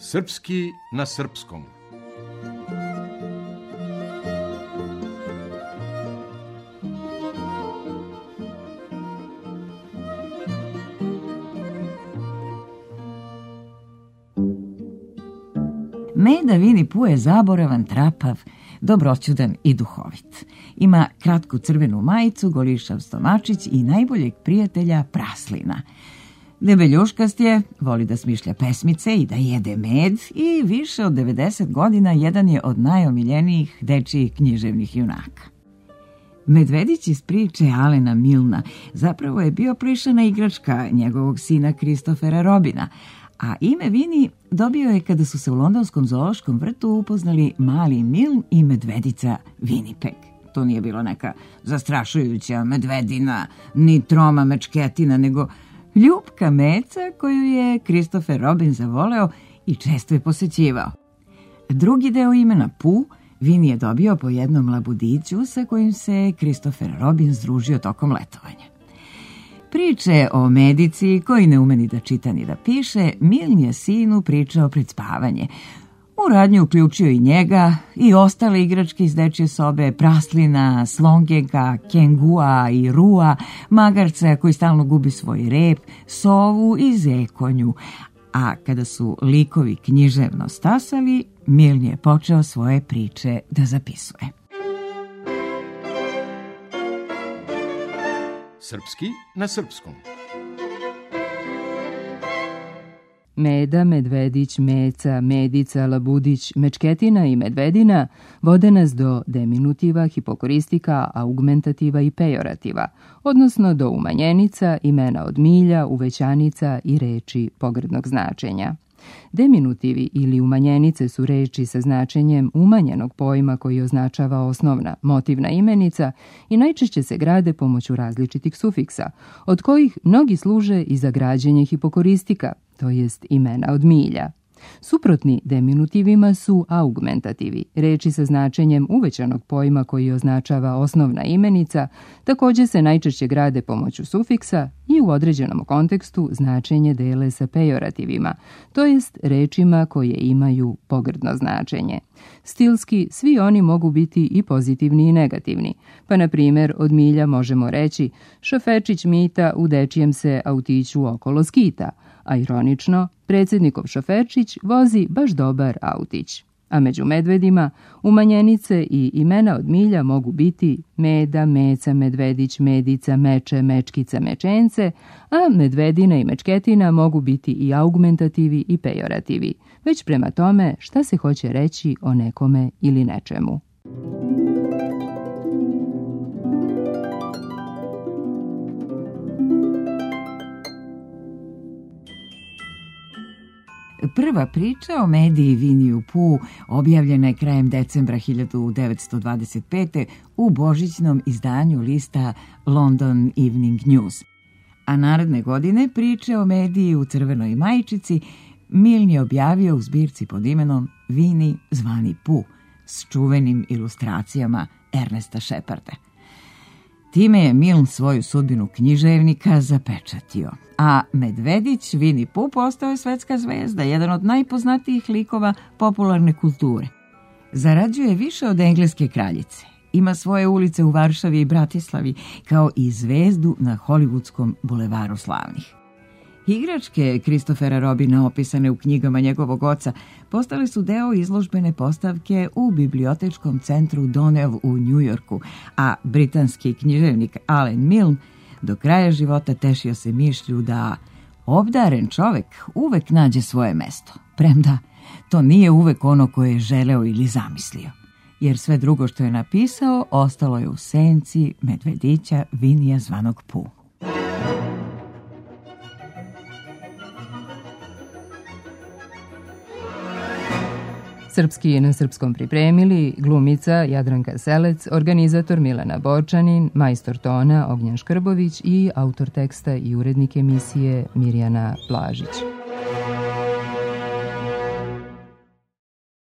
Srpski na srpskom. Meda Vini Pu je zaboravan, trapav, dobroćudan i duhovit. Ima kratku crvenu majicu, golišav stomačić i najboljeg prijatelja Praslina. Debeljuškast je, voli da smišlja pesmice i da jede med i više od 90 godina jedan je od najomiljenijih dečijih književnih junaka. Medvedić iz priče Alena Milna zapravo je bio plišana igračka njegovog sina Kristofera Robina, a ime Vini dobio je kada su se u londonskom zoološkom vrtu upoznali mali Miln i medvedica Winnipeg. To nije bilo neka zastrašujuća medvedina, ni troma mečketina, nego ljupka meca koju je Kristofer Robin zavoleo i često je posećivao. Drugi deo imena Pu Vini je dobio po jednom labudiću sa kojim se Kristofer Robin združio tokom letovanja. Priče o medici, koji ne ume ni da čita ni da piše, Miln je sinu pričao pred spavanje. U radnju uključio i njega i ostale igračke iz dečje sobe, Praslina, Slongega, Kengua i Rua, magarca koji stalno gubi svoj rep, sovu i zekonju. A kada su likovi književno stasali, Miln je počeo svoje priče da zapisuje. Srpski na srpskom. Meda, medvedić, meca, medica, labudić, mečketina i medvedina vode nas do deminutiva, hipokoristika, augmentativa i pejorativa, odnosno do umanjenica, imena od milja, uvećanica i reči pogrdnog značenja. Deminutivi ili umanjenice su reči sa značenjem umanjenog pojma koji označava osnovna, motivna imenica i najčešće se grade pomoću različitih sufiksa, od kojih mnogi služe i za građenje hipokoristika, to jest imena od milja. Suprotni deminutivima su augmentativi, reči sa značenjem uvećanog pojma koji označava osnovna imenica, također se najčešće grade pomoću sufiksa i u određenom kontekstu značenje dele sa pejorativima, to jest rečima koje imaju pogrdno značenje. Stilski svi oni mogu biti i pozitivni i negativni, pa na primjer od milja možemo reći šofečić Mita u dečijem se autiću okolo skita, a ironično, predsjednikov šoferčić vozi baš dobar autić. A među medvedima umanjenice i imena od milja mogu biti meda, meca, medvedić, medica, meče, mečkica, mečence, a medvedina i mečketina mogu biti i augmentativi i pejorativi, već prema tome šta se hoće reći o nekome ili nečemu. Prva priča o Medi Viniju Pu objavljena je krajem decembra 1925. u božićnom izdanju lista London Evening News. A naredne godine priče o Mediji u crvenoj majčici Miln je objavio u zbirci pod imenom Vini zvani Pu s čuvenim ilustracijama Ernesta Sheparda. Time je Miln svoju sudbinu književnika zapečatio, a medvedić Vini Pu postao je svetska zvezda, jedan od najpoznatijih likova popularne kulture. Zarađuje više od engleske kraljice, ima svoje ulice u Varšavi i Bratislavi, kao i zvezdu na Hollywoodskom bulevaru slavnih. Igračke Kristofera Robina opisane u knjigama njegovog oca postale su deo izložbene postavke u bibliotečkom centru Donnell u Njujorku, a britanski književnik Alen Miln do kraja života tešio se mišlju da obdaren čovek uvek nađe svoje mesto, premda to nije uvek ono koje je želeo ili zamislio, jer sve drugo što je napisao ostalo je u senci medvedića Vinija zvanog Pu. Srpski na srpskom pripremili glumica Jadranka Selec, organizator Milena Borčanin, majstor tona Ognjen Škrbović i autor teksta i urednik emisije Mirjana Blažić.